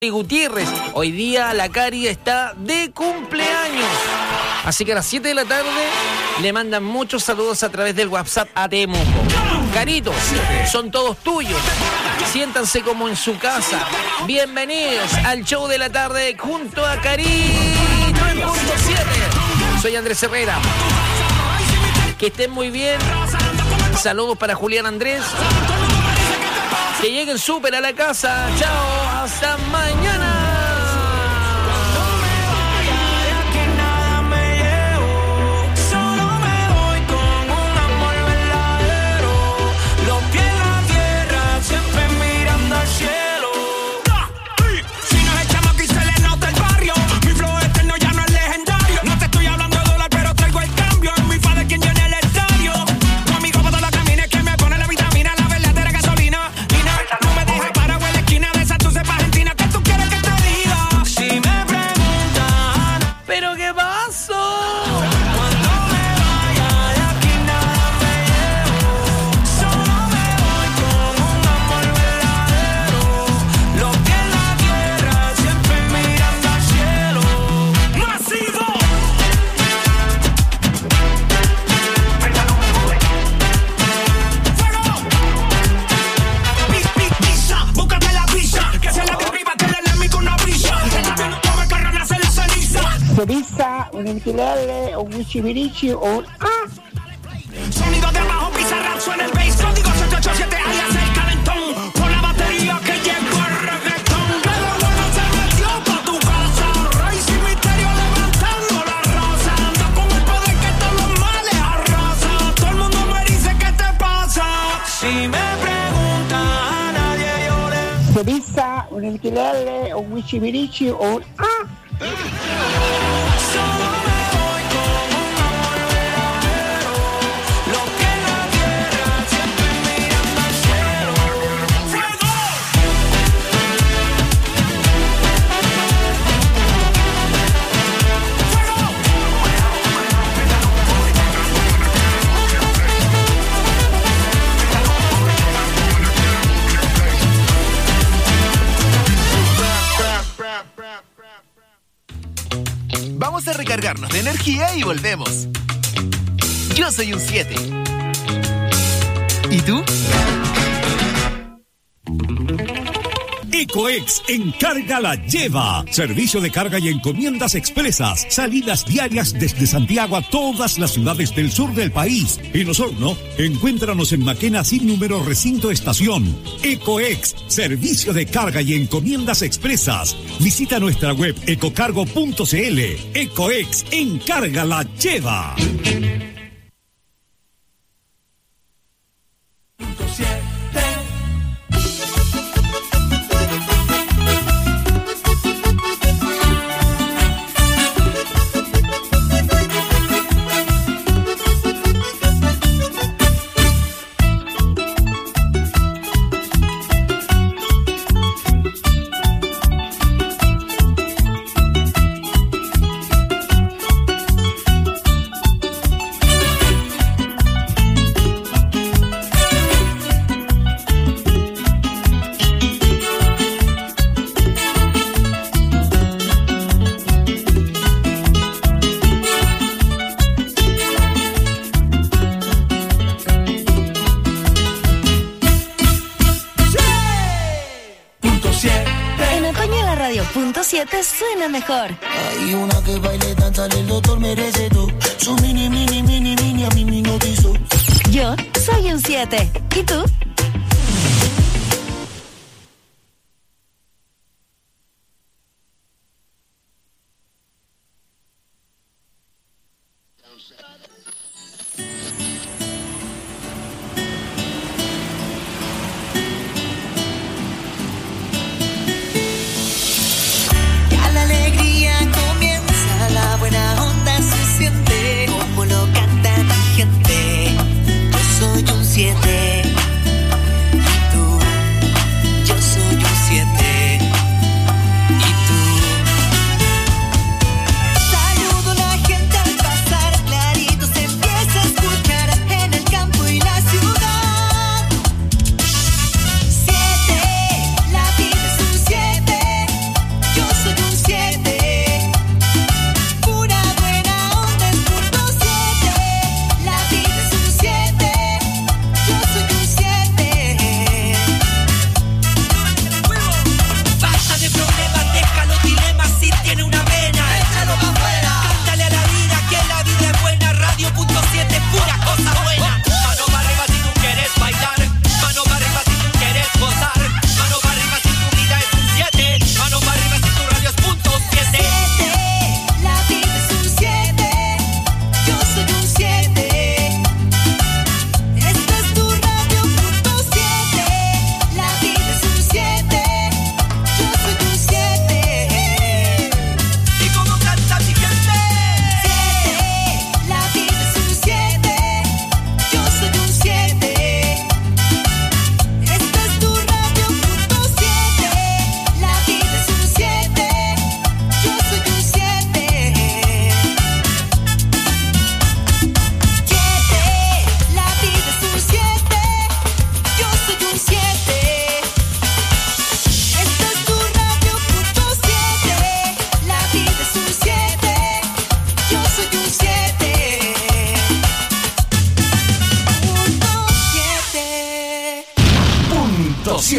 Gutiérrez. Hoy día la Cari está de cumpleaños. Así que a las 7 de la tarde le mandan muchos saludos a través del WhatsApp a Temuco. Caritos, son todos tuyos. Siéntanse como en su casa. Bienvenidos al show de la tarde junto a Cari 9.7. Soy Andrés Herrera. Que estén muy bien. Saludos para Julián Andrés. Que lleguen súper a la casa. Chao, hasta mañana. Pizza, un ukulele, un wichibirichi o un Sonido de abajo, pizarra, suena el bass. Código 787, alias el calentón. Por la batería que llegó el reggaetón. Que lo bueno se metió pa' tu casa. Rey sin misterio levantando la raza. Ando con el poder que todos los males arrasa. Todo el mundo me dice ¿qué te pasa? Si me preguntan a nadie yo le... pizza, un ukulele, un wichibirichi o un Vamos a recargarnos de energía y volvemos. Yo soy un 7. ¿Y tú? Ecoex Encarga la Lleva. Servicio de carga y encomiendas expresas. Salidas diarias desde Santiago a todas las ciudades del sur del país. En Osorno, encuéntranos en Maquena sin número recinto estación. Ecoex, servicio de carga y encomiendas expresas. Visita nuestra web ecocargo.cl. Ecoex Encarga la Lleva. Suena mejor. Hay una que baile, danza, el doctor merece todo. Su mini, a mí me hipnotizó. Yo soy un 7. ¿Y tú? Como lo canta mi gente, yo soy un 7.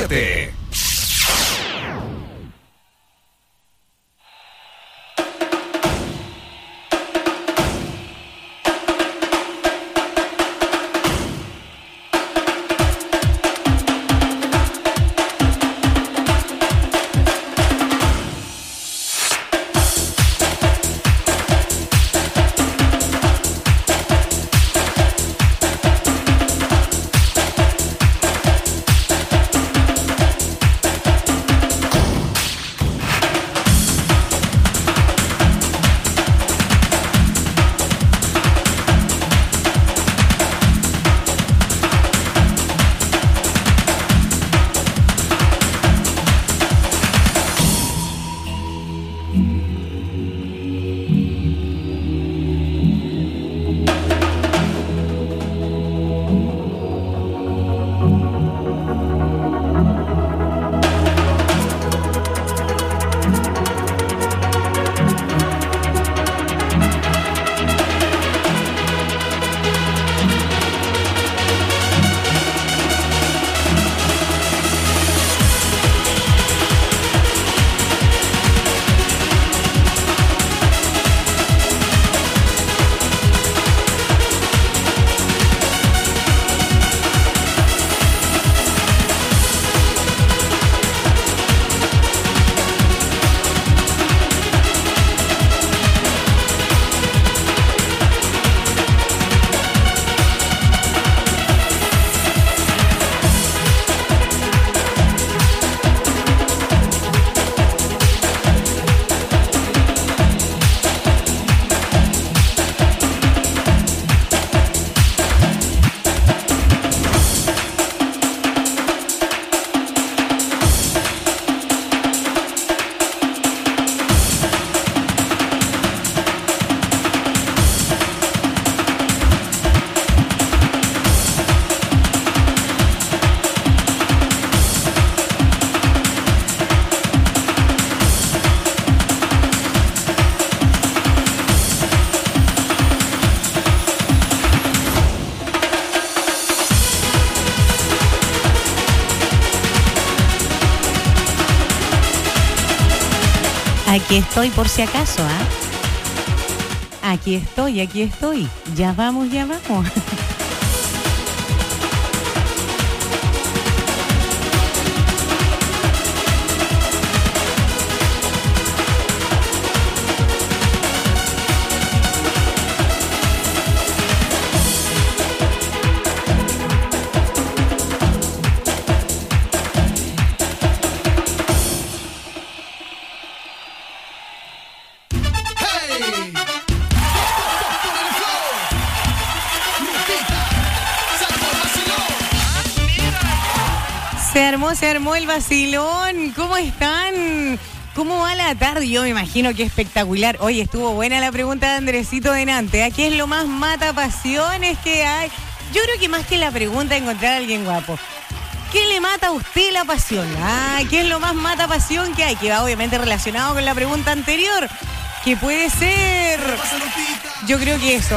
107. Aquí estoy por si acaso, ¿ah? Aquí estoy. Ya vamos. Se armó el vacilón. ¿Cómo están? ¿Cómo va la tarde? Yo me imagino que espectacular. Oye, estuvo buena la pregunta de Andresito Denante. ¿Qué es lo más mata pasiones que hay? Yo creo que más que la pregunta de encontrar a alguien guapo, ¿qué le mata a usted la pasión? ¿Qué es lo más mata pasión que hay? Que va obviamente relacionado con la pregunta anterior. ¿Qué puede ser? Yo creo que eso.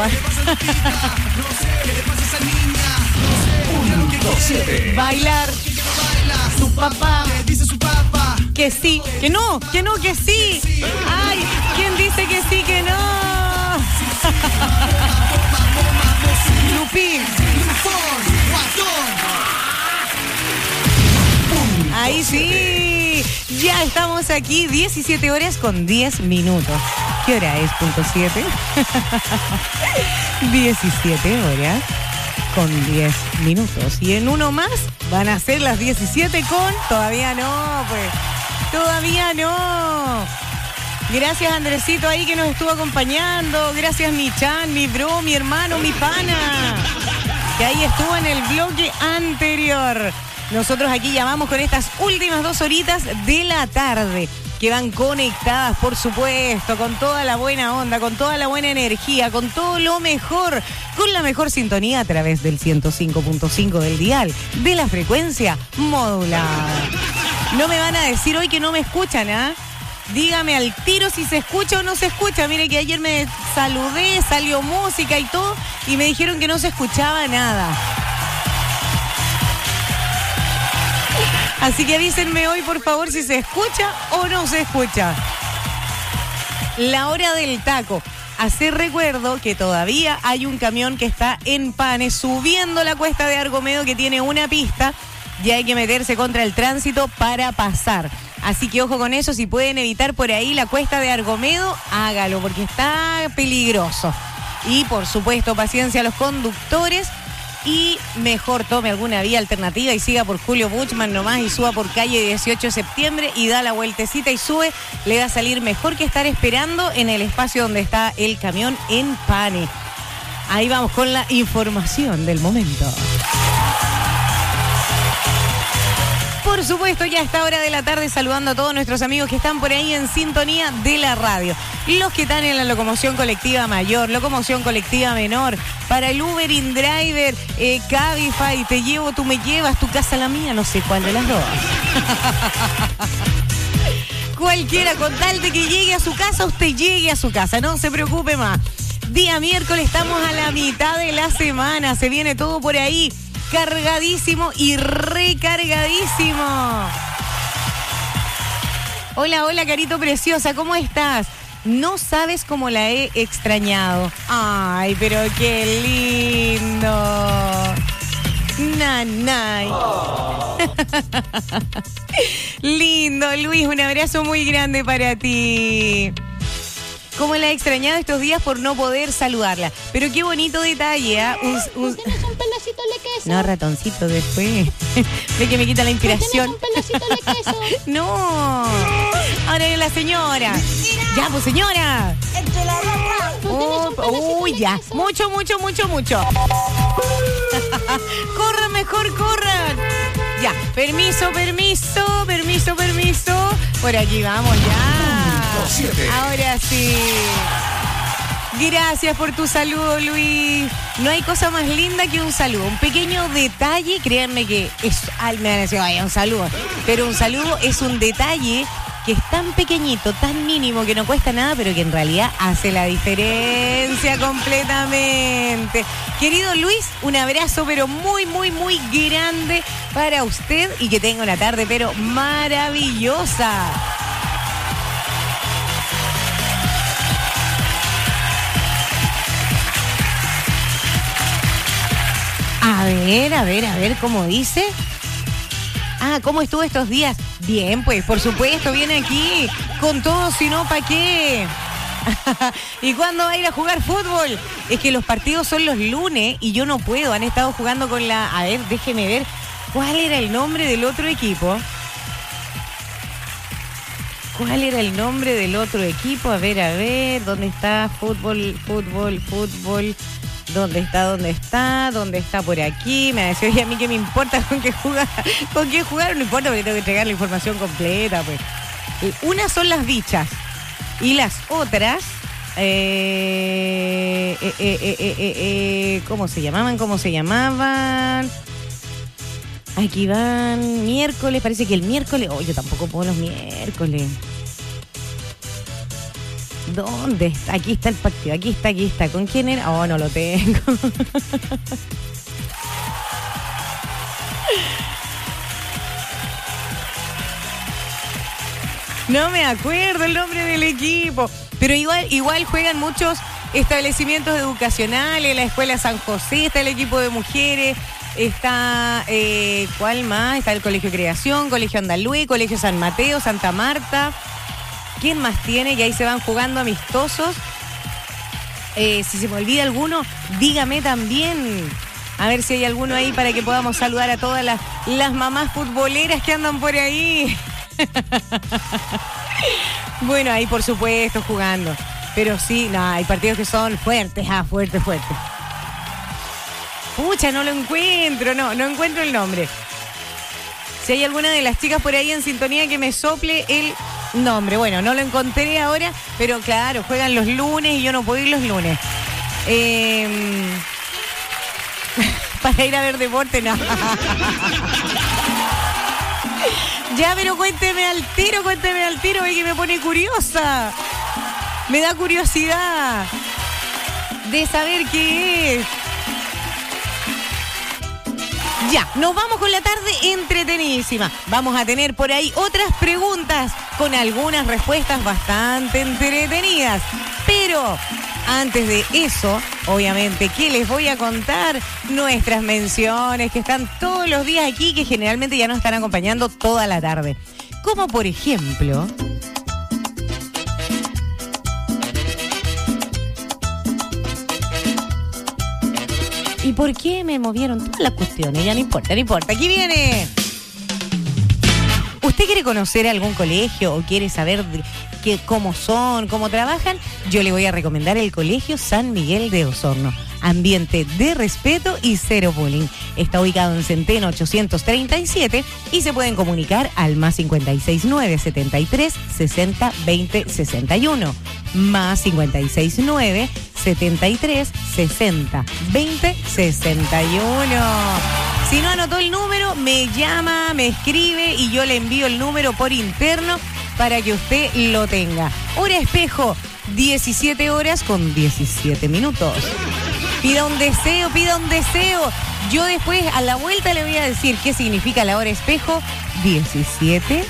Bailar. Su papá. Dice su papá. Que sí, que no, que sí. Ay, ¿quién dice que sí, que no? Lupín. Ahí sí. Ya estamos aquí, 17 horas con 10 minutos. ¿Qué hora es? .7. 17 horas con 10 minutos. Y en uno más van a ser las 17 con... Todavía no, pues. Todavía no. Gracias, Andresito, ahí que nos estuvo acompañando. Gracias, mi chan, mi bro, mi hermano, mi pana, que ahí estuvo en el bloque anterior. Nosotros aquí llamamos con estas últimas 2 horitas de la tarde, que van conectadas, por supuesto, con toda la buena onda, con toda la buena energía, con todo lo mejor, con la mejor sintonía a través del 105.5 del dial, de la frecuencia modulada. No me van a decir hoy que no me escuchan, ¿ah? Dígame al tiro si se escucha o no se escucha. Mire que ayer me saludé, salió música y todo, y me dijeron que no se escuchaba nada. Así que avísenme hoy, por favor, si se escucha o no se escucha. La hora del taco. Hacer recuerdo que todavía hay un camión que está en Pane subiendo la cuesta de Argomedo que tiene una pista y hay que meterse contra el tránsito para pasar. Así que ojo con eso, si pueden evitar por ahí la cuesta de Argomedo, hágalo porque está peligroso. Y por supuesto, paciencia a los conductores y mejor tome alguna vía alternativa y siga por Julio Buchmann nomás y suba por calle 18 de septiembre y da la vueltecita y sube. Le va a salir mejor que estar esperando en el espacio donde está el camión en Pane. Ahí vamos con la información del momento. Por supuesto, ya a esta hora de la tarde saludando a todos nuestros amigos que están por ahí en sintonía de la radio. Los que están en la locomoción colectiva mayor, locomoción colectiva menor, para el Uber, InDriver, Cabify, te llevo, tú me llevas, tu casa la mía, no sé cuál de las dos. Cualquiera, con tal de que llegue a su casa, usted llegue a su casa, no se preocupe más. Día miércoles, estamos a la mitad de la semana, se viene todo por ahí. Cargadísimo y recargadísimo. Hola, hola, carito preciosa, ¿cómo estás? No sabes cómo la he extrañado. Ay, pero qué lindo. Nanay. Lindo, Luis, un abrazo muy grande para ti. ¿Cómo la he extrañado estos días por no poder saludarla? Pero qué bonito detalle, ¿eh? ¿Tienes un pedacito de queso? No, ratoncito, después. Ve que me quita la inspiración. ¿Tienes un pedacito de queso? No. Ahora es la señora. Ya, pues, señora. Entre la ropa. Uy, ya. Mucho. Corran, mejor corran. Ya, permiso. Por aquí vamos, ya. Ahora sí. Gracias por tu saludo, Luis. No hay cosa más linda que un saludo. Un pequeño detalle, créanme que es... me van a decir, vaya, un saludo. Pero un saludo es un detalle que es tan pequeñito, tan mínimo, que no cuesta nada, pero que en realidad hace la diferencia completamente. Querido Luis, un abrazo, pero muy grande para usted y que tenga una tarde, pero maravillosa. A ver, ¿cómo dice? Ah, ¿cómo estuvo estos días? Bien, pues, por supuesto, viene aquí con todo, si no, ¿para qué? ¿Y cuándo va a ir a jugar fútbol? Es que los partidos son los lunes y yo no puedo. Han estado jugando con la... A ver, déjeme ver. ¿Cuál era el nombre del otro equipo? A ver, ¿dónde está? Fútbol. ¿Dónde está? Por aquí. Me decía, oye, a mí qué me importa con qué jugar. No importa porque tengo que entregar la información completa, pues. Unas son las bichas y las otras, ¿cómo se llamaban? Aquí van miércoles, parece que el miércoles. Yo tampoco puedo los miércoles. ¿Dónde está? Aquí está el partido, aquí está. ¿Con quién era? No lo tengo. No me acuerdo el nombre del equipo. Pero igual juegan muchos establecimientos educacionales, la Escuela San José, está el equipo de mujeres, está, ¿cuál más? Está el Colegio Creación, Colegio Andaluz, Colegio San Mateo, Santa Marta. ¿Quién más tiene? Y ahí se van jugando amistosos. Si se me olvida alguno, dígame también. A ver si hay alguno ahí para que podamos saludar a todas las mamás futboleras que andan por ahí. Bueno, ahí por supuesto jugando. Pero sí, no, hay partidos que son fuertes, fuertes. Pucha, no lo encuentro, no encuentro el nombre. Si hay alguna de las chicas por ahí en sintonía que me sople el nombre. Bueno, no lo encontré ahora, pero claro, juegan los lunes y yo no puedo ir los lunes. Para ir a ver deporte, no. Ya, pero cuénteme al tiro, que me pone curiosa. Me da curiosidad de saber qué es. Ya, nos vamos con la tarde entretenidísima. Vamos a tener por ahí otras preguntas con algunas respuestas bastante entretenidas. Pero antes de eso, obviamente, ¿qué les voy a contar? Nuestras menciones que están todos los días aquí, que generalmente ya nos están acompañando toda la tarde. Como por ejemplo... ¿Y por qué me movieron todas las cuestiones? Ya no importa, no importa. Aquí viene. ¿Usted quiere conocer algún colegio o quiere saber cómo son, cómo trabajan? Yo le voy a recomendar el Colegio San Miguel de Osorno. Ambiente de respeto y cero bullying. Está ubicado en Centeno 837 y se pueden comunicar al más 569 73 60 20 61. Más 569 73 60 20 61. Si no anotó el número, me llama, me escribe y yo le envío el número por interno para que usted lo tenga. Hora espejo, 17 horas con 17 minutos. Pida un deseo, pida un deseo. Yo después a la vuelta le voy a decir qué significa la hora espejo 17-17.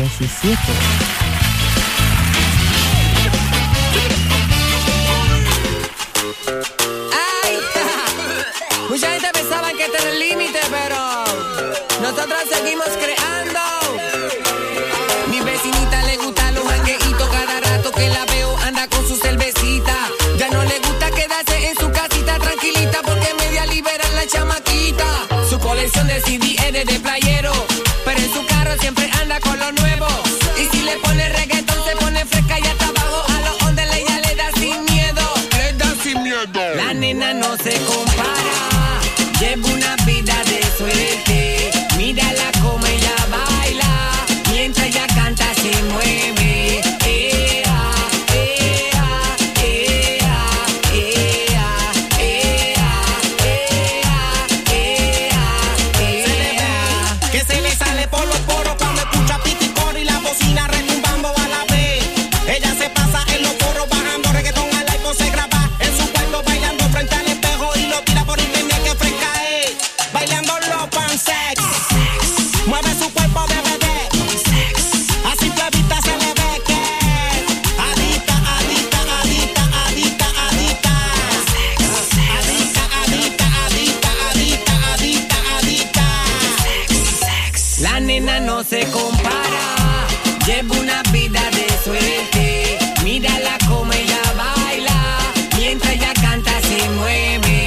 Mucha gente pensaba que este era el límite, pero nosotros seguimos creando. Mi vecinita le gustan los jangueitos, cada rato que la veo anda con su cervecita. Ya no le gusta quedarse en su casita tranquilita porque media liberan la chamaquita. Su colección de CD es de playero, pero en su carro siempre anda con lo nuevo. Y si le pone reggaetón se pone fresca y hasta abajo a los ondes ella le da sin miedo. Le da sin miedo. La nena no se compara. Lleva una vida de suerte, mírala como ella baila, mientras ella canta se mueve. Ea, ea, ea, ea, ea, ea. Que se le sale por los poros cuando escucha picor y la bocina retumbando a la vez. Ella se pasa en los poros bajando reggaetón al iPhone, se graba en su cuarto bailando frente al espejo y lo tira por internet que fresca. Bailando los pansex, mueve su cuerpo de bebé, así flavita se le ve que adicta, adicta, adicta, adicta, adicta, adicta, adicta, adicta, adicta, adicta, adicta. La nena no se compara, lleva una vida de suerte, mírala como ella baila, mientras ella canta se mueve.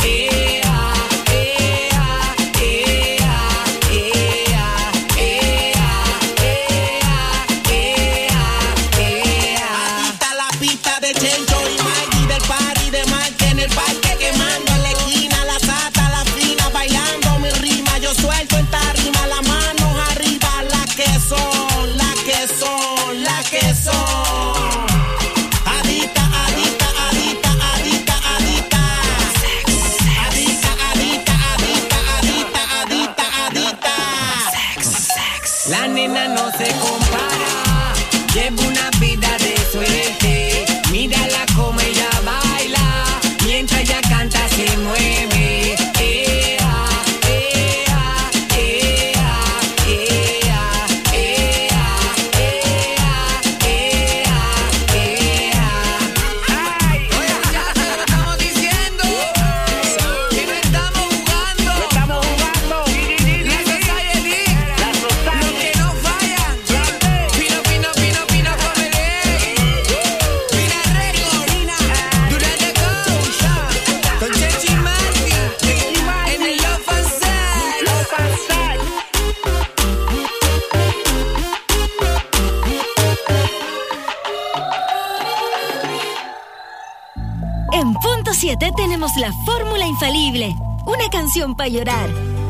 La nena no se compara, lleva una vida de suerte, mírala como ella baila, mientras ella canta se mueve. Ea, ea, ea, ea, ea, ea, ea. Ay, oye, ya se lo estamos diciendo, que no estamos jugando, no estamos jugando. En punto 7 tenemos la fórmula infalible. Una canción para llorar.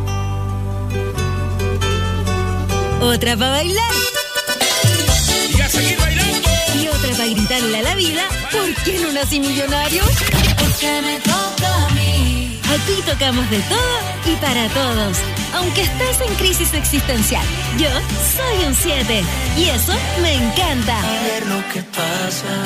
Otra para bailar. Y a seguir bailando. Y otra para gritarle a la vida, ¿por qué no nací millonario? Porque me toca a mí. Aquí tocamos de todo y para todos. Aunque estés en crisis existencial, yo soy un 7. Y eso me encanta. A ver lo que pasa.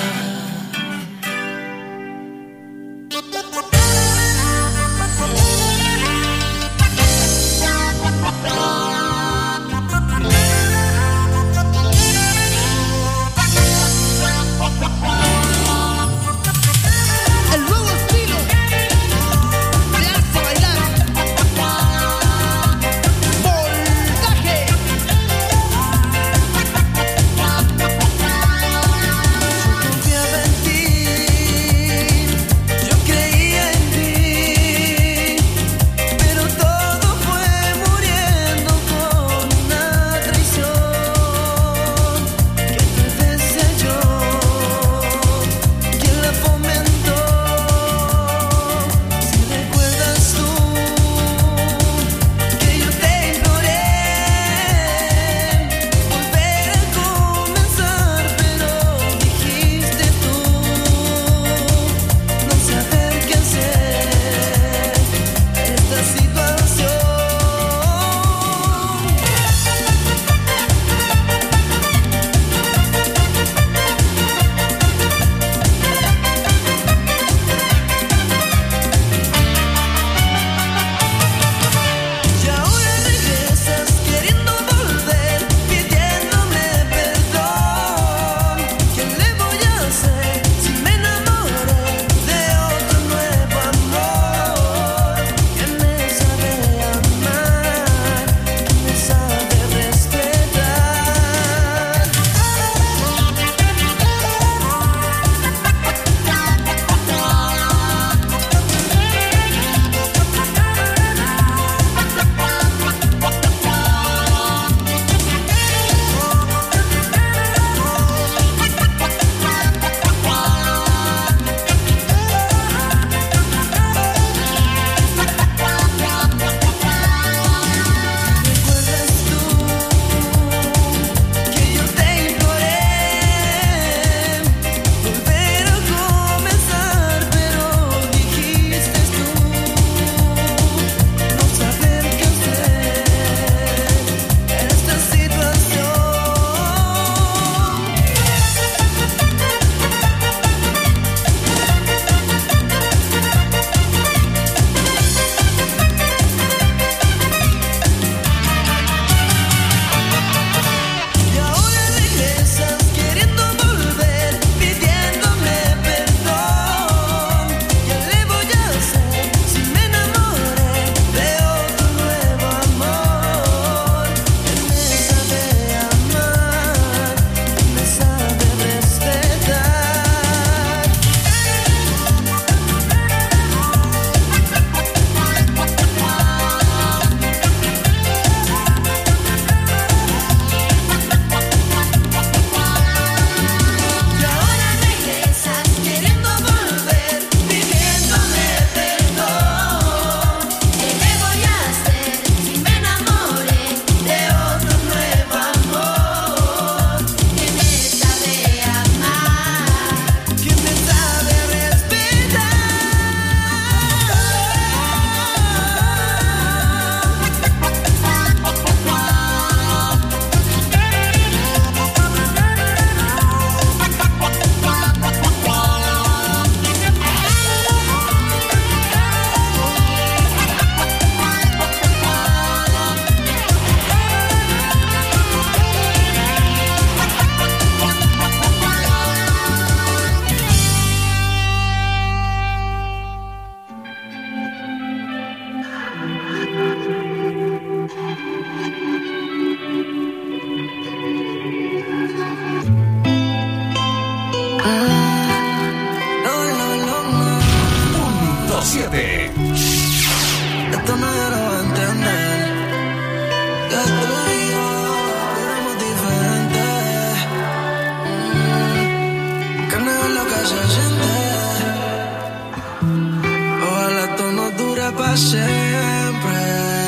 para siempre.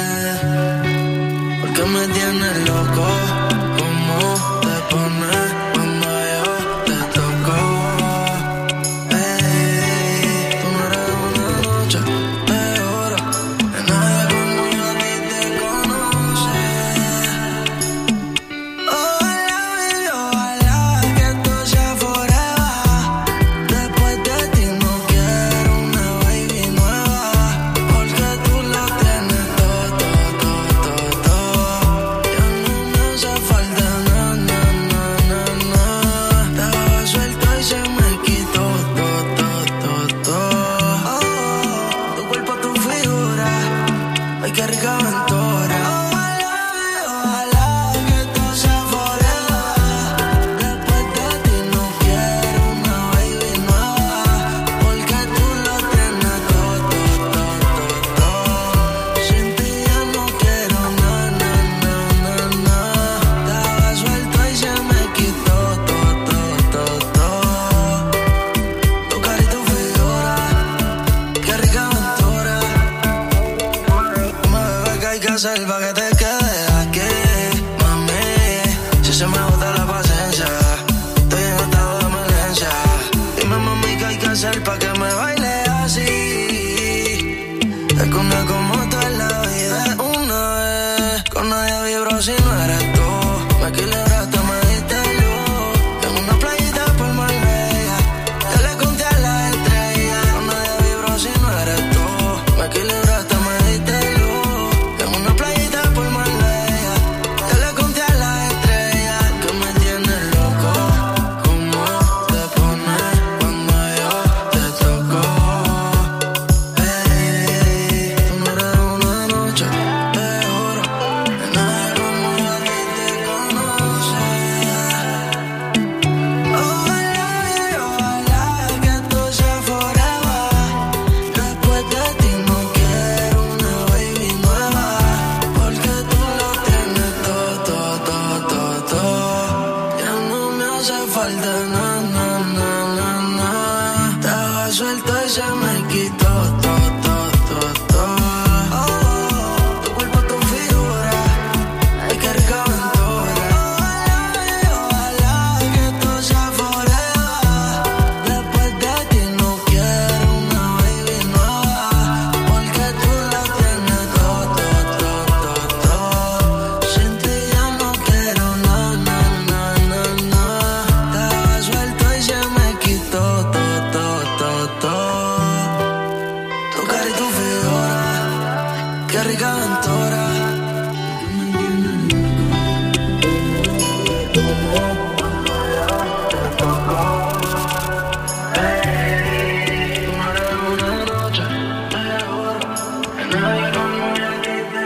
Porque me tienes loco. ¿Cómo te pones cuando yo te toco? Ey, tú no eres una noche de oro, que nadie como yo a ti te conoce. Ojalá, baby, ojalá que esto sea forever. Después de ti no quiero una baby nueva, porque tú lo tienes todo, todo, todo, todo. Ya no me hace falta nada, nada, nada, nada. Estaba suelto y se me quitó todo, todo, todo, todo. Tu cuerpo, tu figura, ay, qué rica aventura. Ojalá que esto sea forever. Después de ti no quiero una baby nueva, porque tú lo tienes todo, todo, todo, todo. Sin ti ya no quiero nada, nada, nada, nada. Estaba suelto y se me quitó todo, todo, todo, todo. Tu cara y tu figura, qué rica aventura. Dime, bebé, ¿qué hay que hacer pa' que te quedes aquí, mami? Si se me agota la paciencia, estoy en estado de emergencia. Dime, mami, ¿qué hay que hacer pa' que me baile así? Es que una como tú en la vida es una vez. Con nadie vibro si no eres tú. Me equilibraste, me diste luz. En una playita por Marbella, te le conté a las estrellas. Con nadie vibro si no eres tú. Me equilibraste, me diste luz. En una playita por Marbella, te le conté a las estrellas. Que me tienes loco. ¿Cómo te pones cuando yo te toco? Ey, tú no eres una noche de oro, que nadie como yo a ti te conoce. Ojalá, ojalá que esto sea forever. Después de ti no quiero una baby nueva, porque tú lo tienes todo, todo, todo, todo, todo. Ya no me hace falta nada, nada, nada, nada. Estaba suelto y se me quitó todo, todo, todo, todo. Tu cuerpo, tu figura, ay, qué rica aventura. Ojalá que esto sea forever. Después de ti no quiero una baby nueva, porque tú lo tienes todo, todo, todo, todo, todo. Sin ti ya no quiero nada, nada, nada, nada. Estaba suelto y se me quitó todo, todo, todo, todo. Tu cara y tu figura, qué rica aventura. Una noche de oro, que nadie como yo a ti te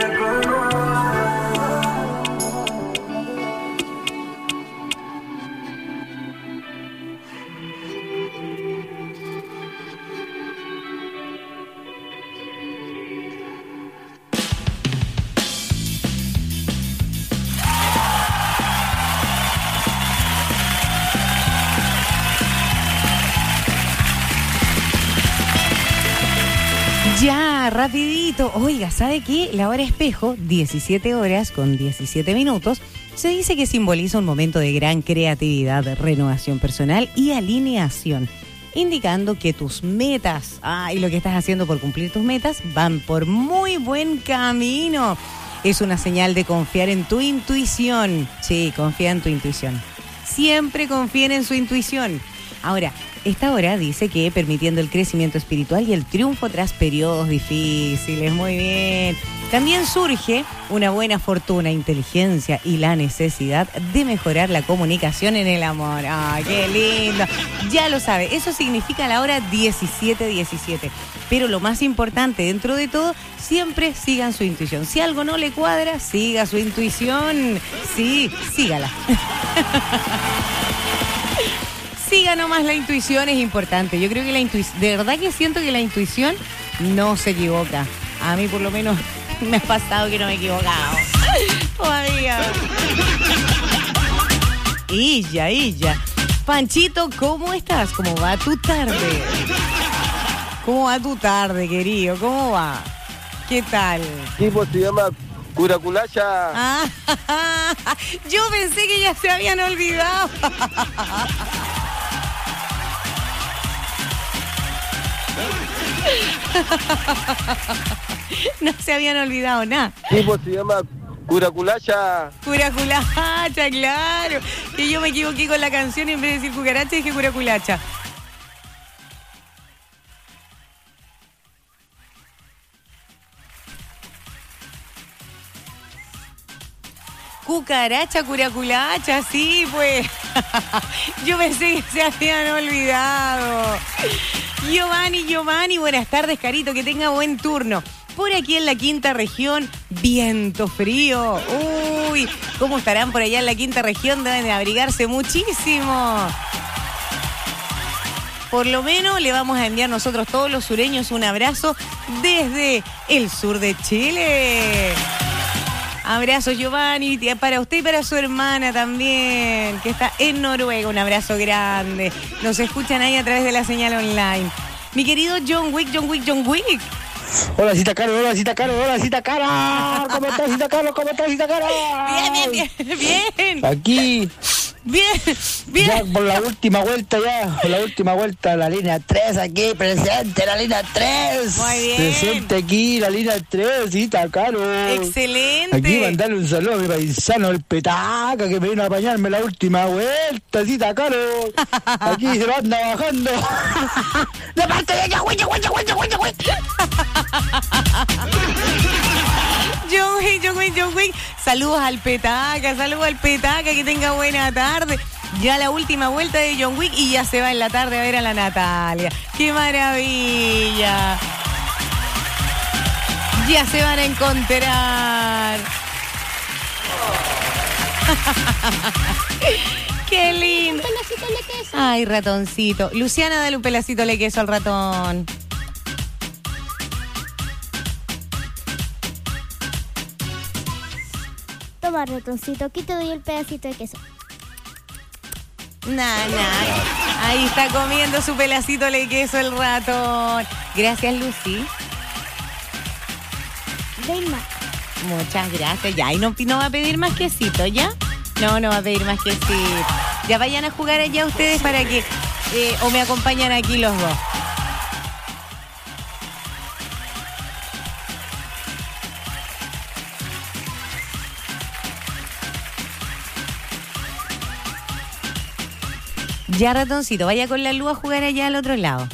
Ya, rapidito. Oiga, ¿sabe qué? La hora espejo, 17 horas con 17 minutos, se dice que simboliza un momento de gran creatividad, renovación personal y alineación, indicando que tus metas, y lo que estás haciendo por cumplir tus metas, van por muy buen camino. Es una señal de confiar en tu intuición. Sí, confía en tu intuición. Siempre confíen en su intuición. Ahora, esta hora dice que permitiendo el crecimiento espiritual y el triunfo tras periodos difíciles. Muy bien. También surge una buena fortuna, inteligencia y la necesidad de mejorar la comunicación en el amor. ¡Ay, qué lindo! Ya lo sabe, eso significa la hora 17:17. Pero lo más importante dentro de todo, siempre sigan su intuición. Si algo no le cuadra, siga su intuición. Sí, sígala. Siga nomás, la intuición es importante. Yo creo que la intuición, de verdad que siento que la intuición no se equivoca. A mí por lo menos me ha pasado que no me he equivocado. Todavía. Illa. Panchito, ¿cómo estás? ¿Cómo va tu tarde? ¿Cómo va tu tarde, querido? ¿Cómo va? ¿qué tal? Tipo se llama Curaculacha. Ah, yo pensé que ya se habían olvidado. No se habían olvidado nada. Tipo se llama Curaculacha. Curaculacha, claro. Que yo me equivoqué con la canción y en vez de decir cucaracha dije curaculacha. Cucaracha, curaculacha, sí, pues. Yo pensé que se habían olvidado. Giovanni, buenas tardes, Carito, que tenga buen turno. Por aquí en la quinta región, viento frío. Uy, ¿cómo estarán por allá en la quinta región? Deben de abrigarse muchísimo. Por lo menos le vamos a enviar nosotros todos los sureños un abrazo desde el sur de Chile. Abrazo, Giovanni, para usted y para su hermana también, que está en Noruega. Un abrazo grande. Nos escuchan ahí a través de la señal online. Mi querido John Wick. Hola, Cita Caro. ¿Cómo estás, Cita Caro? Bien. Aquí. Bien. Ya por la última vuelta, la línea 3 aquí, presente, la línea 3. Muy bien. Presente aquí, la línea 3, Cita Caro. Excelente. Aquí mandarle un saludo a mi paisano, el Petaca, que me vino a apañarme la última vuelta, Cita Caro. Aquí se lo anda bajando. De parte de ella, güey. John Wick. Saludos al Petaca, que tenga buena tarde. Ya la última vuelta de John Wick y ya se va en la tarde a ver a la Natalia. ¡Qué maravilla! Ya se van a encontrar. ¡Qué lindo! Un pedacito de queso. Ay, ratoncito. Luciana, dale un pedacito de queso al ratón. Toma, ratoncito, aquí te doy el pedacito de queso. Nah. Ahí está comiendo su pedacito de queso el ratón. Gracias, Lucy. Ven más. Muchas gracias. Ya, y no va a pedir más quesito, ¿ya? No va a pedir más quesito. Ya vayan a jugar allá ustedes para que... o me acompañan aquí los dos. Ya, ratoncito, vaya con la luz a jugar allá al otro lado.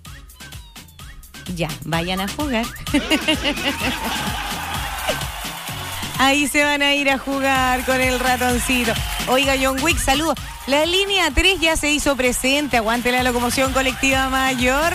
Ya, vayan a jugar. Ahí se van a ir a jugar con el ratoncito. Oiga, John Wick, saludos. La línea 3 ya se hizo presente. Aguante la locomoción colectiva mayor.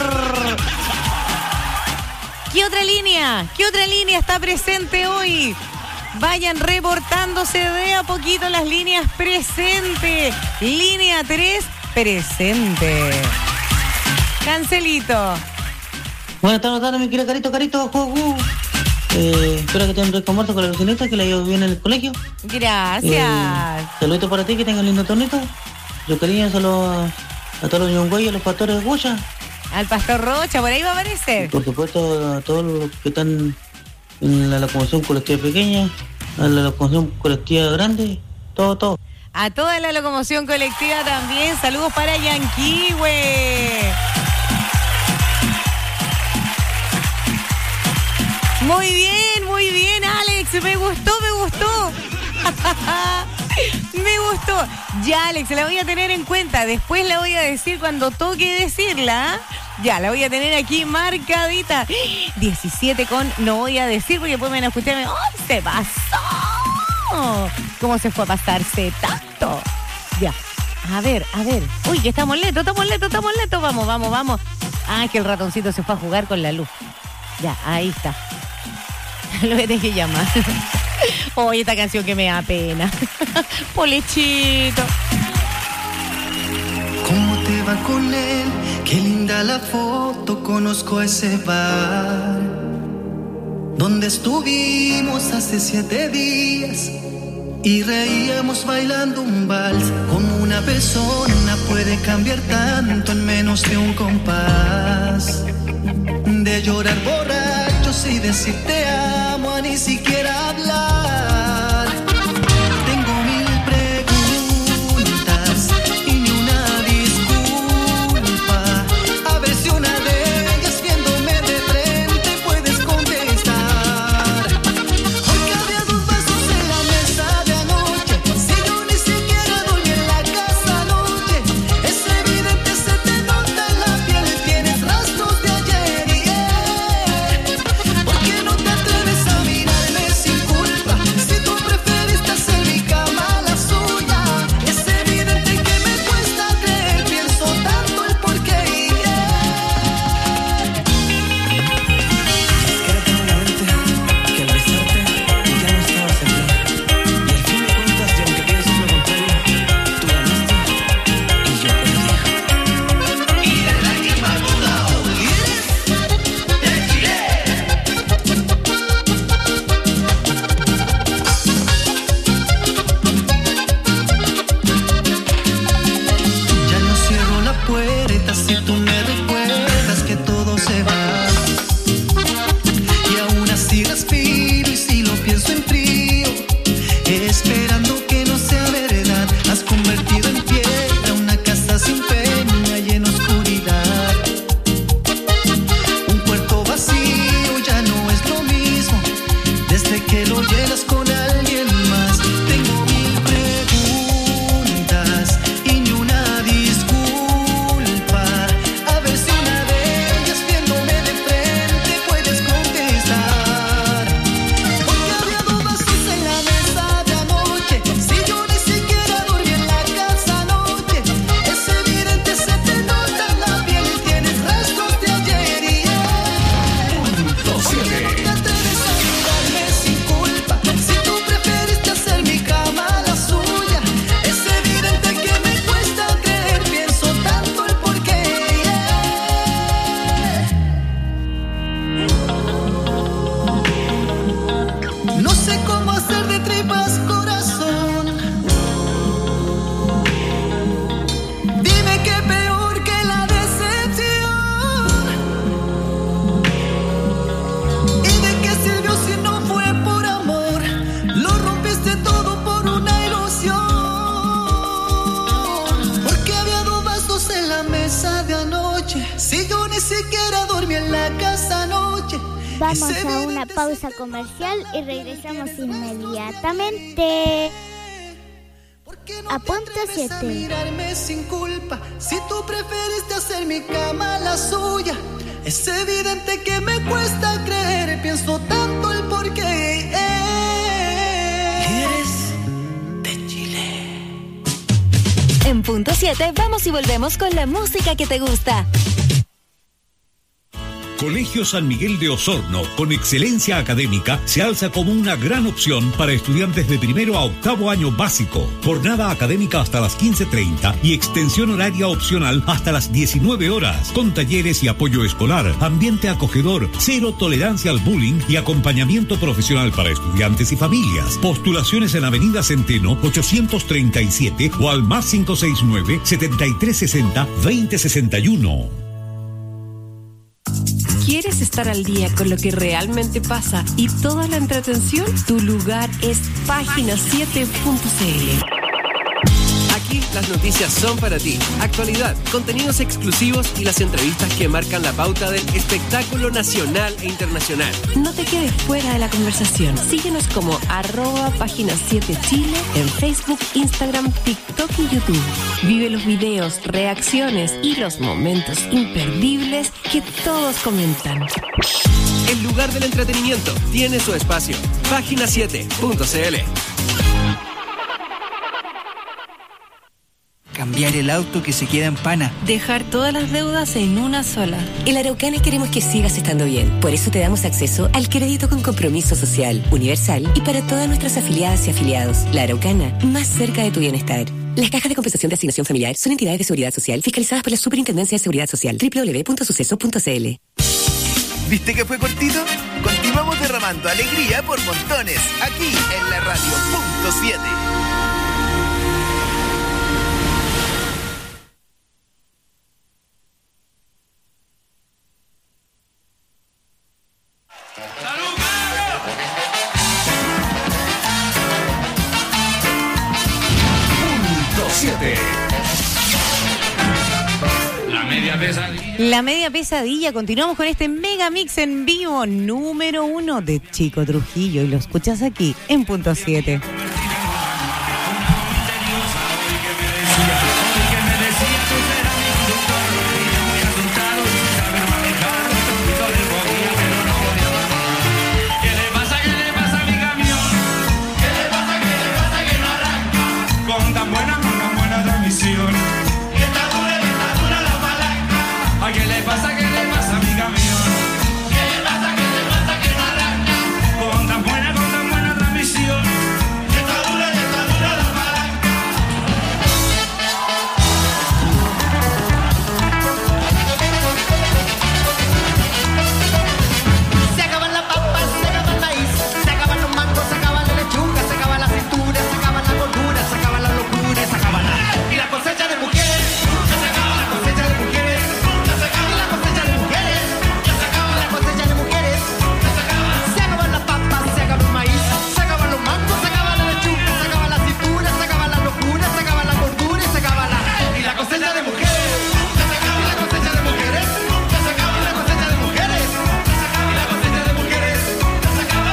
¿Qué otra línea está presente hoy? Vayan reportándose de a poquito las líneas presentes. Línea 3, presente. Cancelito. Buenas tardes, mi querido Carito. Espero que tengan un rico almuerzo con la cocinita, que la llevo bien en el colegio. Gracias. Saludos para ti, que tengan un lindo tornito. Yo cariño solo a todos los yongüeyes, a los pastores de Guaya. Al pastor Rocha, por ahí va a aparecer. Por supuesto, a todos los que están en la locomoción colectiva pequeña, a la locomoción colectiva grande, todo. A toda la locomoción colectiva también. Saludos para Yanquihue. Muy bien, Alex. Me gustó. Me gustó. Ya, Alex, la voy a tener en cuenta. Después la voy a decir cuando toque decirla. Ya, la voy a tener aquí marcadita. 17 con... No voy a decir porque después me van a escucharme. ¡Ay, se pasó! ¿Cómo se fue a pasarse tanto? Ya. A ver. Uy, que estamos lentos. Vamos. Ah, que el ratoncito se fue a jugar con la luz. Ya, ahí está. Lo voy a tener que llamar. Oye, esta canción que me da pena. Polechito. ¿Cómo te va con él? Qué linda la foto, conozco ese bar donde estuvimos hace 7 días y reíamos bailando un vals. Como una persona puede cambiar tanto en menos de un compás. De llorar borrachos besos y decir te amo a ni siquiera hablar. Tengo mil preguntas y ni una disculpa. A ver si una de ellas viéndome de frente puedes contestar. Porque había dos vasos en la mesa de anoche. Si yo ni siquiera dormí en la casa anoche. Es evidente, se te nota en la piel y tienes rastros de ayer y ¿por qué no te atreves a mirarme sin culpa? Si tú preferiste hacer mi cama la suya. Es evidente que me cuesta creer, pienso tanto el porqué y que al besarte ya no estabas en mí. Y al fin de cuentas, y aunque pienses lo contrario, tú ganaste y yo perdí. Y de la que me ha mudado, ¿quieres? ¡Te tiré! Ya no cierro la puerta si tú me recuerdas que todo se va. Y aún así respiro y si lo pienso en frío, esperando que no sea verdad. Has convertido en piedra una casa sin peña y en oscuridad. Un cuarto vacío ya no es lo mismo desde que lo llenas con alguien más. Tengo mil preguntas y ni una disculpa. A ver si una de ellas viéndome de frente puedes contestar. Porque había dos vasos en la mesa de anoche. Si yo ni siquiera dormí en la casa anoche. Es evidente, se te nota en la piel y tienes rastros de ayer y ¿por qué no te atreves a mirarme sin culpa? Si tú preferiste hacer mi cama la suya. Es evidente que me cuesta creer, pienso tanto el porqué. No sé cómo hacer de tripas corazón. Dime que peor que la decepción. ¿Y de qué sirvió si no fue por amor? Lo rompiste todo por una ilusión. Porque había dos vasos en la mesa de anoche. Si yo ni siquiera dormí en la casa anoche. Vamos a una pausa comercial y regresamos inmediatamente. A punto 7. Mirarme sin culpa. Si tú preferiste hacer mi cama la suya. Es evidente que me cuesta creer, pienso tanto el porqué. ¿Quieres? En punto 7 vamos y volvemos con la música que te gusta. Colegio San Miguel de Osorno, con excelencia académica, se alza como una gran opción para estudiantes de primero a octavo año básico. Jornada académica hasta las 15:30 y extensión horaria opcional hasta las 19 horas, con talleres y apoyo escolar, ambiente acogedor, cero tolerancia al bullying y acompañamiento profesional para estudiantes y familias. Postulaciones en Avenida Centeno 837 o al más 569 7360 2061. ¿Quieres estar al día con lo que realmente pasa y toda la entretención? Tu lugar es página7.cl. Aquí las noticias son para ti. Actualidad, contenidos exclusivos y las entrevistas que marcan la pauta del espectáculo nacional e internacional. No te quedes fuera de la conversación. Síguenos como @página7chile en Facebook, Instagram, TikTok y YouTube. Vive los videos, reacciones y los momentos imperdibles que todos comentan. El lugar del entretenimiento tiene su espacio. Página7.cl. Cambiar el auto que se queda en pana. Dejar todas las deudas en una sola. En La Araucana queremos que sigas estando bien. Por eso te damos acceso al crédito con compromiso social, universal y para todas nuestras afiliadas y afiliados. La Araucana, más cerca de tu bienestar. Las cajas de compensación de asignación familiar son entidades de seguridad social fiscalizadas por la Superintendencia de Seguridad Social. www.suceso.cl. ¿Viste que fue cortito? Continuamos derramando alegría por montones aquí en la radio. Punto 7. La media pesadilla. Continuamos con este mega mix en vivo número 1 de Chico Trujillo y lo escuchas aquí en Punto 7. Con tan buena transmisión. Y está dura la palanca. Ay, ¿qué le pasa, amiga mía? ¿Qué le pasa que no arranca? Con tan buena transmisión. Y está dura la palanca. Se acaban las papas, se acaba el maíz, se acaban los mangos, se acaba la lechuga, se acaba la cintura, se acaba la gordura, se acaba la locura, se acaba la... Y la cosecha de mujeres, ya se acaba la cosecha de mujeres, ya se acaba la cosecha de mujeres, ya se acaba la cosecha de mujeres, ya se acaba. Se acaban las papas, se acaba el maíz, se acaban los mangos, se acaba la lechuga, se acaba la cintura, se acaba la locura, se acaba la gordura y se acaba la... Y la cosecha de mujeres, ya se acaba la cosecha de mujeres, ya se acaba la cosecha de mujeres, ya se acaba la cosecha de mujeres, ya se acaba.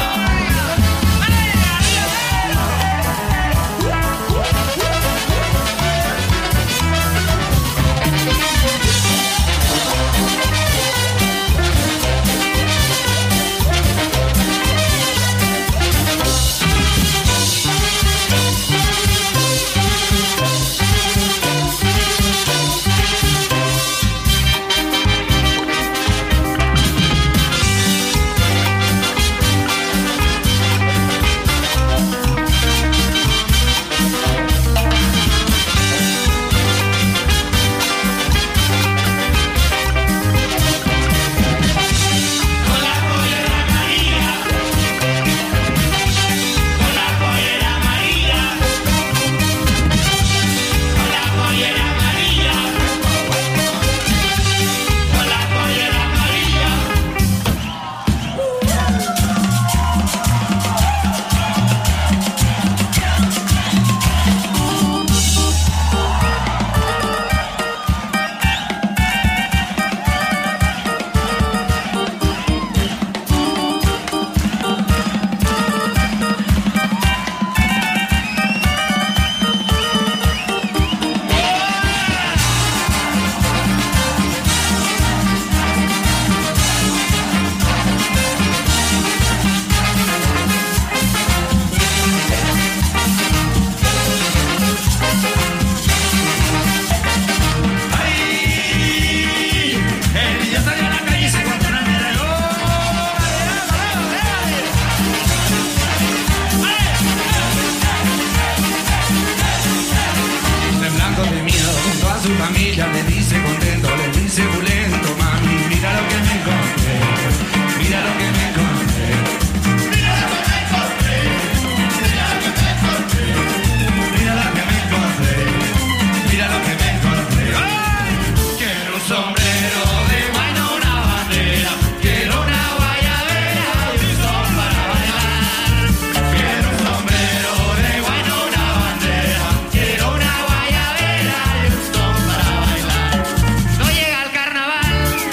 Su familia le dice contento, le dice bulento, mami, mira lo que me encontré, mira lo que me encontré, mira lo que me encontré, mira lo que me encontré, mira lo que me encontré, mira lo que me encontré. ¡Ay! Quiero un sombrero de mano, una bandera, quiero una guayabera y un son para bailar. Quiero un sombrero de mano, una bandera, quiero una guayabera y un son para bailar. No llega el carnaval.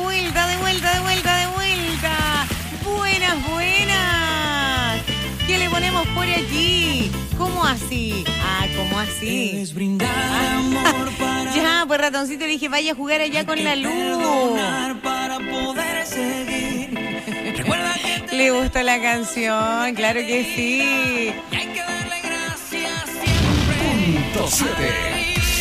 vuelta, de vuelta, de vuelta, de vuelta. Buenas, buenas. ¿Qué le ponemos por aquí? ¿Cómo así? Ah, ¿cómo así? Ya, pues ratoncito le dije, vaya a jugar allá con la luz. Le gustó la canción, claro que sí. Punto 7.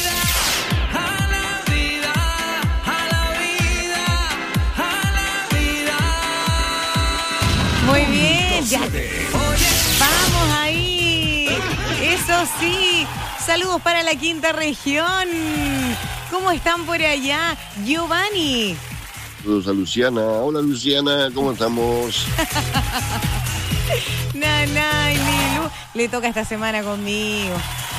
Muy bien, ya. Vamos ahí. Eso sí. Saludos para la quinta región. ¿Cómo están por allá? Giovanni. Saludos a Luciana. Hola Luciana, ¿cómo estamos? Nanay, Lilu. Le toca esta semana conmigo.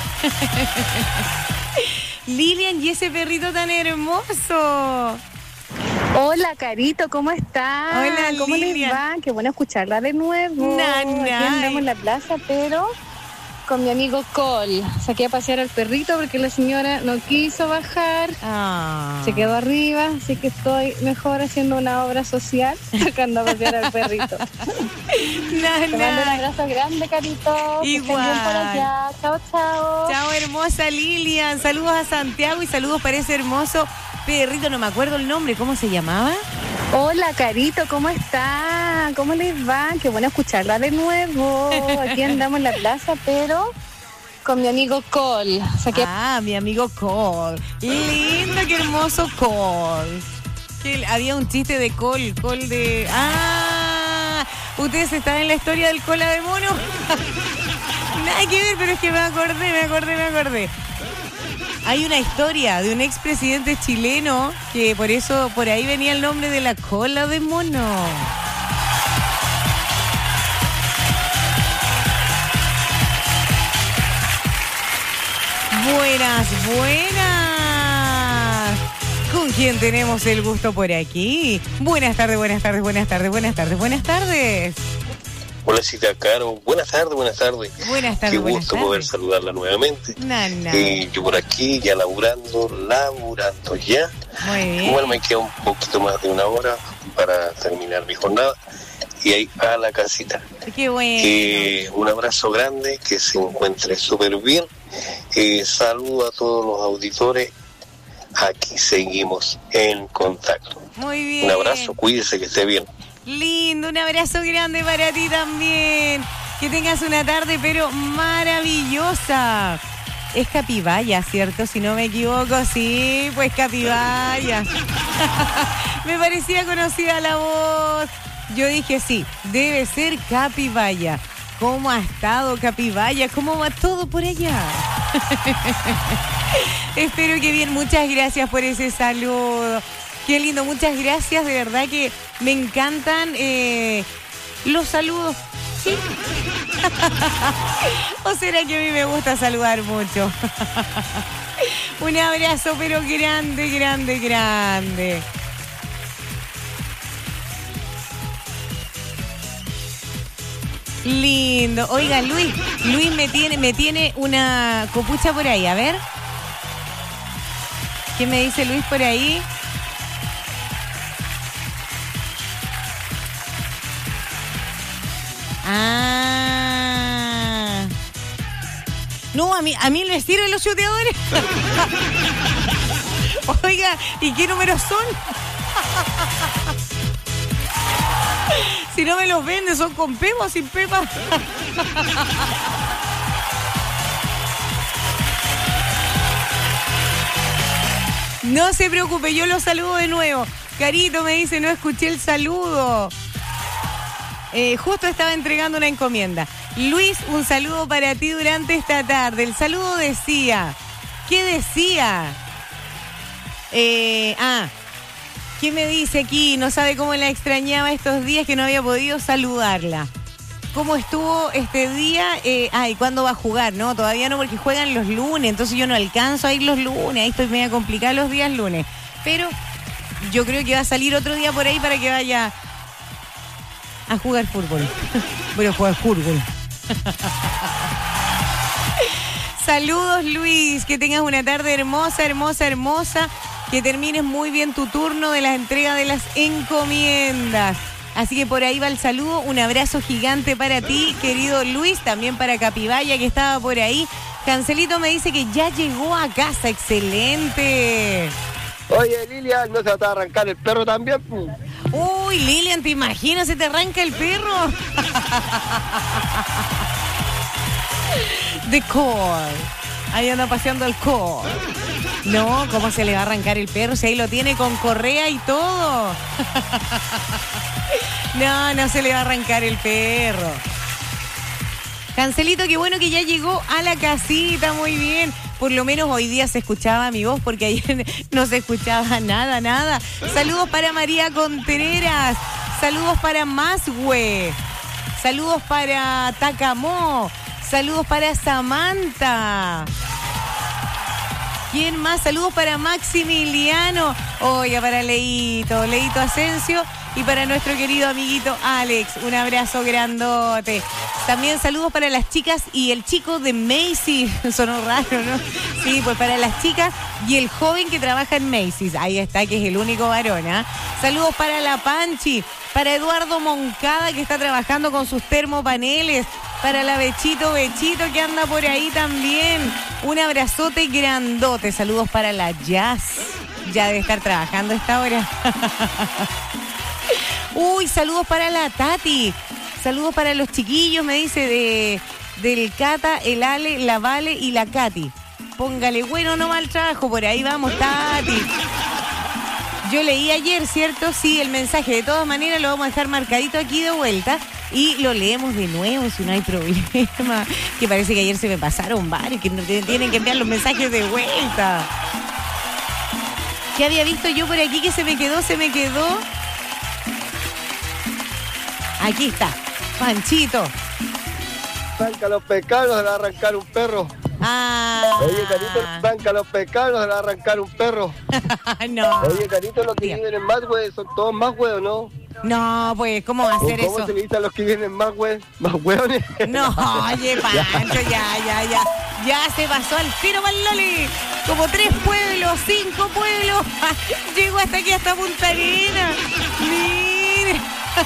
Lilian, y ese perrito tan hermoso. Hola, Carito, ¿cómo estás? Hola, ¿cómo les Lilian. va? Qué bueno escucharla de nuevo. Nanay. Aquí andamos en la plaza, pero con mi amigo Cole. Saqué a pasear al perrito porque la señora no quiso bajar. Se quedó arriba, así que estoy mejor haciendo una obra social, sacando a pasear al perrito. Te mando un abrazo grande, Carito. Que estén Igual. bien por allá. Chao, chao. Chao, hermosa Lilian. Saludos a Santiago y saludos para ese hermoso perrito. No me acuerdo el nombre. ¿Cómo se llamaba? Hola, Carito, ¿cómo está? ¿Cómo les va? Qué bueno escucharla de nuevo. Aquí andamos en la plaza, pero con mi amigo Cole. Mi amigo Cole. Lindo, qué hermoso Cole. Que había un chiste de Cole de... ustedes estaban en la historia del cola de mono. Nada que ver, pero es que me acordé. Hay una historia de un expresidente chileno que por ahí venía el nombre de la cola de mono. Buenas. ¿Con quién tenemos el gusto por aquí? Buenas tardes. Hola, Cita Caro. Buenas tardes. Qué gusto poder saludarla nuevamente. Yo por aquí ya laburando ya. Muy bien. Bueno, me queda un poquito más de una hora para terminar mi jornada. Y ahí a la casita. Qué bueno. Un abrazo grande, que se encuentre súper bien. Saludo a todos los auditores. Aquí seguimos en contacto. Muy bien. Un abrazo, cuídese, que esté bien. Lindo, un abrazo grande para ti también. Que tengas una tarde pero maravillosa. Es Capibaya, ¿cierto? Si no me equivoco, sí, pues Capibaya. Me parecía conocida la voz. Yo dije, sí, debe ser Capibaya. ¿Cómo ha estado Capibaya? ¿Cómo va todo por allá? Espero que bien. Muchas gracias por ese saludo. Qué lindo, muchas gracias. De verdad que me encantan los saludos. ¿Sí? ¿O será que a mí me gusta saludar mucho? Un abrazo, pero grande. Lindo. Oiga, Luis me tiene una copucha por ahí, a ver. ¿Qué me dice Luis por ahí? No, a mí me sirven los chuteadores. Oiga, ¿y qué números son? Si no me los venden, ¿son con pepa o sin pepa? No se preocupe, yo los saludo de nuevo. Carito me dice, no escuché el saludo. Justo estaba entregando una encomienda. Luis, un saludo para ti durante esta tarde. El saludo decía... ¿Qué decía? ¿Qué me dice aquí? No sabe cómo la extrañaba estos días, que no había podido saludarla. ¿Cómo estuvo este día? ¿Y cuándo va a jugar? No, todavía no, porque juegan los lunes, entonces yo no alcanzo a ir los lunes. Ahí estoy media complicada los días lunes. Pero yo creo que va a salir otro día por ahí para que vaya a jugar fútbol. Voy a jugar fútbol. Saludos, Luis. Que tengas una tarde hermosa. que termines muy bien tu turno de la entrega de las encomiendas. Así que por ahí va el saludo, un abrazo gigante para ti, querido Luis, también para Capibaya que estaba por ahí. Cancelito me dice que ya llegó a casa, excelente. Oye, Lilian, ¿no se va a arrancar el perro también? Uy, Lilian, ¿te imaginas? ¿Se te arranca el perro? De Cole. Ahí anda paseando el Cole. No, ¿cómo se le va a arrancar el perro? Si ahí lo tiene con correa y todo. No se le va a arrancar el perro. Cancelito, qué bueno que ya llegó a la casita, muy bien. Por lo menos hoy día se escuchaba mi voz, porque ayer no se escuchaba nada. Saludos para María Contreras, saludos para Maswe, saludos para Tacamó, saludos para Samantha. ¿Quién más? Saludos para Maximiliano. Oiga, para Leito Asensio y para nuestro querido amiguito Alex. Un abrazo grandote. También saludos para las chicas y el chico de Macy's. Sonó raro, ¿no? Sí, pues para las chicas y el joven que trabaja en Macy's. Ahí está, que es el único varón, ¿eh? Saludos para la Panchi, para Eduardo Moncada, que está trabajando con sus termopaneles. Para la Bechito que anda por ahí también. Un abrazote grandote. Saludos para la Jazz. Ya debe estar trabajando a esta hora. Uy, saludos para la Tati. Saludos para los chiquillos, me dice, del Cata, el Ale, la Vale y la Katy. Póngale bueno nomás al trabajo. Por ahí vamos, Tati. Yo leí ayer, ¿cierto? Sí, el mensaje. De todas maneras lo vamos a dejar marcadito aquí de vuelta. Y lo leemos de nuevo si no hay problema. Que parece que ayer se me pasaron varios, que tienen que enviar los mensajes de vuelta. ¿Qué había visto yo por aquí que se me quedó? Aquí está, Panchito. Tranca los pecados, se le va a arrancar un perro. Oye, Carito, tranca los pecados, se le va a arrancar un perro. No. Oye, Carito, los que viven en Maswell son todos Maswell, ¿o no? No, pues, ¿cómo va a hacer eso? ¿Cómo se le dice a los que viven en Maswell? ¿Más hueones? No, oye, Pancho, ya se pasó al tiro, Loli. Como 3 pueblos, 5 pueblos. Llegó hasta aquí, hasta Punta Arenas. Mire.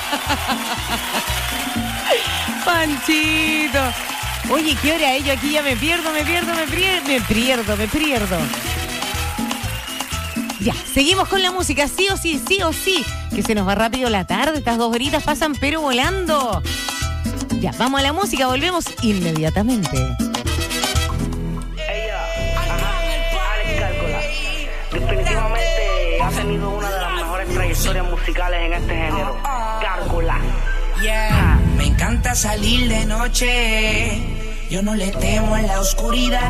Panchito. Oye, ¿qué hora es? Yo aquí ya me pierdo. Ya, seguimos con la música, sí o sí. Que se nos va rápido la tarde, estas 2 horitas pasan pero volando. Ya, vamos a la música, volvemos inmediatamente. Definitivamente ha tenido una de las mejores trayectorias musicales en este género. Gárgola. Yeah, me encanta salir de noche. Yo no le temo a la oscuridad.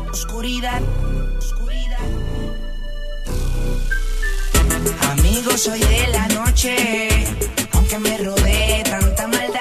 Amigo, soy de la noche. Aunque me rodee tanta maldad.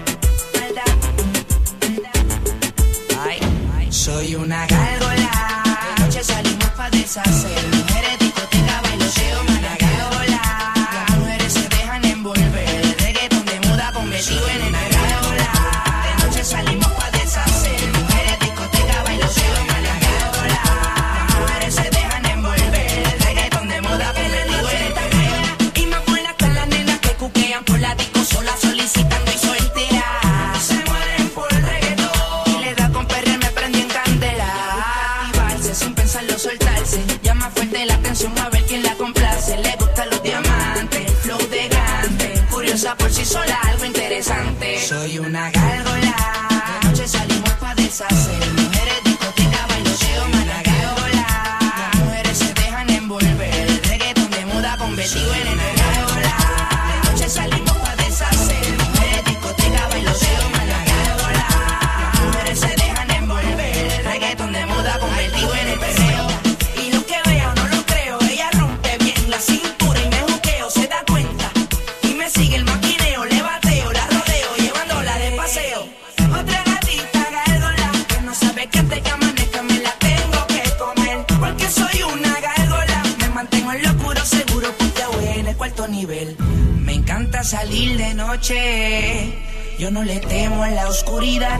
Ay, soy una gárgola. De noche salimos pa' deshacer. Mujeres, discoteca, bailoteo, managárgola. Las mujeres se dejan envolver. Reggaetón de moda con vestido en el gárgola. De noche salimos pa' deshacer. Mujeres, discoteca, bailoteo, managárgola. Las mujeres se dejan envolver. Reggaetón de moda con vestido en el gárgola. Y más buenas están las nenas que cuquean por la disco sola solicitando y solteras. Se mueren por reggaetón. Y le da con perder, me prendí en candela. Activarse sin pensarlo, soltarse. Llama fuerte la atención a ver quién la complace. Le gustan los diamantes, el flow de grande. Curiosa por sí sola, algo interesante. Soy una gárgola. De noche salimos pa' deshacer. Mujeres, discoteca, bailoteo, managárgola. Las mujeres se dejan envolver. Reggaetón de moda convertido en el gárgola. De noche salimos pa' deshacer. Mujeres, discoteca, bailoteo, managárgola. Las mujeres se dejan envolver. Reggaetón de moda convertido en el perreo. Y lo que veo no lo creo. Ella rompe bien la cintura y me juqueo, se da cuenta. Y me sigue el maquineo, le bateo, la rodeo, llevándola de paseo. Otra gatita gárgola, que no sabe que antes que amanezca me la tengo que comer. Porque soy una gárgola, me mantengo en lo oscuro seguro porque voy en el 4º nivel. Me encanta salir de noche, yo no le temo a la oscuridad.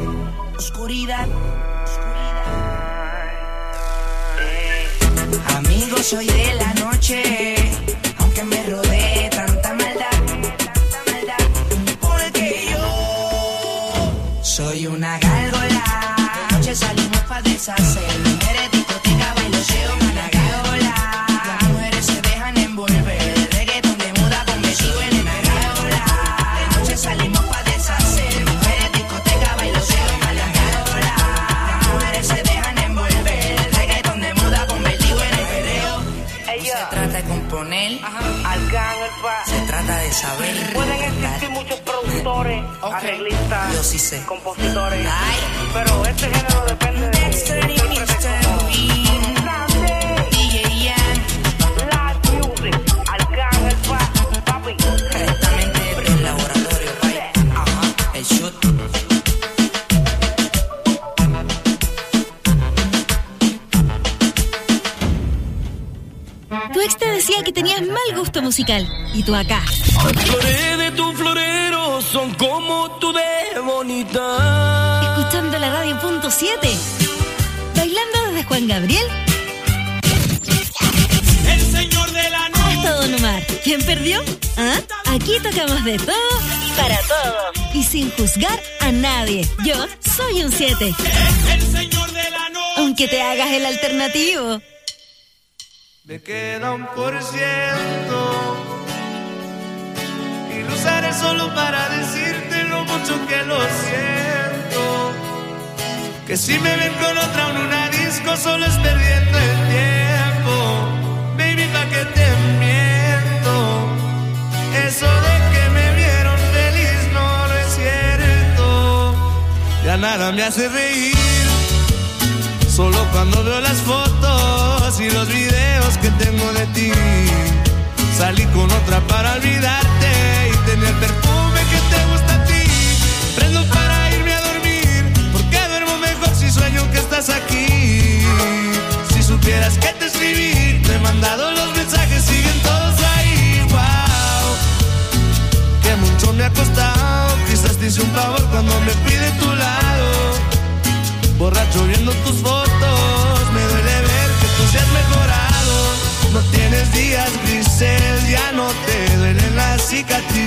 amigo soy de la noche, aunque me rodee tanta maldad, porque yo soy una gárgola. De noche salimos pa' deshacer, mujeres, discoteca, bailoteo, una gárgola. Las mujeres se dejan envolver, reggaetón de moda con vestido en una gárgola. De noche salimos pa' deshacer, mujeres, discoteca, bailoteo, una gárgola. Las mujeres se dejan envolver, reggaetón de moda con vestido en el perreo. No se trata de componer, se trata de saber. Pueden existir muchos productores, arreglistas, yo sí sé, compositores, pero este género depende de Tu ex te decía que tenías mal gusto musical. Y tú acá. Las flores de tu florero son como tú de bonita. Escuchando la radio punto 7. Bailando desde Juan Gabriel. El señor de la noche. Hasta Don Omar. ¿Quién perdió? ¿Ah? Aquí tocamos de todo y para todos. Y sin juzgar a nadie. Yo soy un 7. El señor de la noche. Aunque te hagas el alternativo. Me queda 1% y lo usaré solo para decirte lo mucho que lo siento. Que si me ven con otra en una disco solo es perdiendo el tiempo. Baby, ¿pa' qué te miento? Eso de que me vieron feliz no es cierto. Ya nada me hace reír, solo cuando veo las fotos y los videos que tengo de ti. Salí con otra para olvidarte y tener perfume que te gusta a ti. Prendo para irme a dormir, porque duermo mejor si sueño que estás aquí. Si supieras que te escribí, te he mandado los mensajes, siguen todos ahí. Wow, que mucho me ha costado. Quizás te hice un favor cuando me fui de tu lado. Borracho viendo tus fotos, me duele ver que tú seas mejorado. No tienes días grises, ya no te duelen las cicatrices.